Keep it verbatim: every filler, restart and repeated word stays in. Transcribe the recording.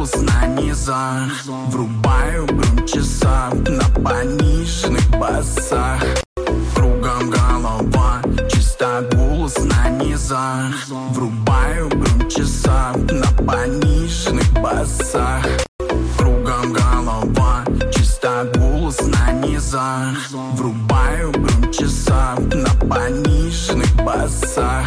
голос на низах. Врубаю громче сап на пониженных басах. Кругом голова, чисто голос на низах. Врубаю громче сап на пониженных басах. Кругом голова, чисто голос на низах. Врубаю громче сап на пониженных басах.